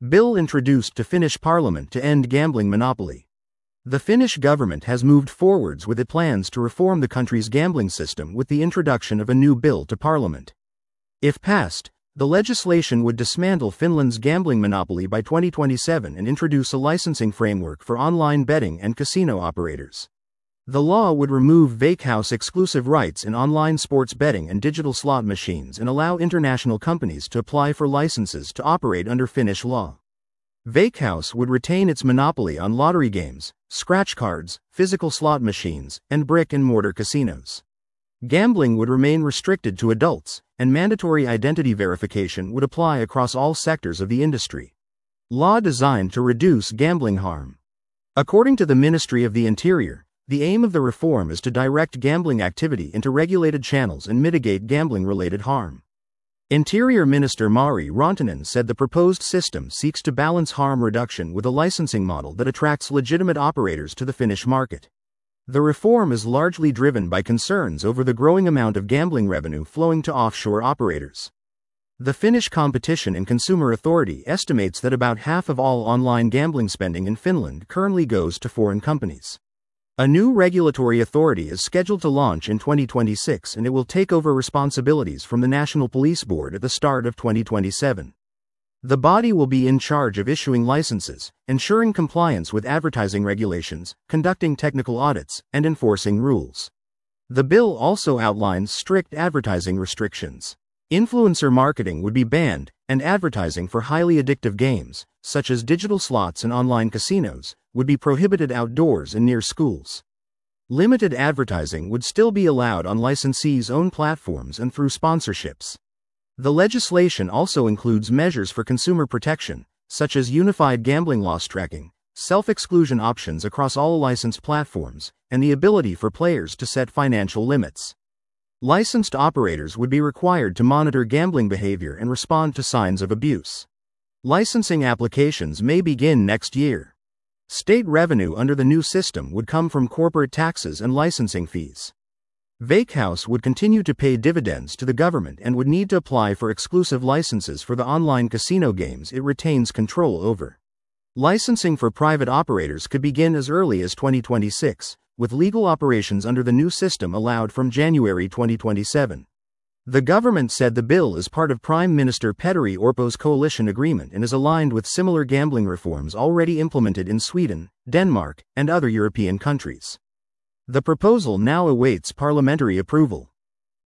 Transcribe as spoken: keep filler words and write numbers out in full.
Bill introduced to Finnish Parliament to end gambling monopoly. The Finnish government has moved forwards with its plans to reform the country's gambling system with the introduction of a new bill to Parliament. If passed, the legislation would dismantle Finland's gambling monopoly by twenty twenty-seven and introduce a licensing framework for online betting and casino operators. The law would remove Veikkaus exclusive rights in online sports betting and digital slot machines and allow international companies to apply for licenses to operate under Finnish law. Veikkaus would retain its monopoly on lottery games, scratch cards, physical slot machines, and brick-and-mortar casinos. Gambling would remain restricted to adults, and mandatory identity verification would apply across all sectors of the industry. Law designed to reduce gambling harm. According to the Ministry of the Interior, the aim of the reform is to direct gambling activity into regulated channels and mitigate gambling-related harm. Interior Minister Mari Rantanen said the proposed system seeks to balance harm reduction with a licensing model that attracts legitimate operators to the Finnish market. The reform is largely driven by concerns over the growing amount of gambling revenue flowing to offshore operators. The Finnish Competition and Consumer Authority estimates that about half of all online gambling spending in Finland currently goes to foreign companies. A new regulatory authority is scheduled to launch in twenty twenty-six, and it will take over responsibilities from the National Police Board at the start of twenty twenty-seven. The body will be in charge of issuing licenses, ensuring compliance with advertising regulations, conducting technical audits, and enforcing rules. The bill also outlines strict advertising restrictions. Influencer marketing would be banned, and advertising for highly addictive games, such as digital slots and online casinos, would be prohibited outdoors and near schools. Limited advertising would still be allowed on licensees' own platforms and through sponsorships. The legislation also includes measures for consumer protection, such as unified gambling loss tracking, self-exclusion options across all licensed platforms, and the ability for players to set financial limits. Licensed operators would be required to monitor gambling behavior and respond to signs of abuse. Licensing applications may begin next year. State revenue under the new system would come from corporate taxes and licensing fees. Veikkaus would continue to pay dividends to the government and would need to apply for exclusive licenses for the online casino games it retains control over. Licensing for private operators could begin as early as twenty twenty-six, with legal operations under the new system allowed from January twenty twenty-seven. The government said the bill is part of Prime Minister Petteri Orpo's coalition agreement and is aligned with similar gambling reforms already implemented in Sweden, Denmark, and other European countries. The proposal now awaits parliamentary approval.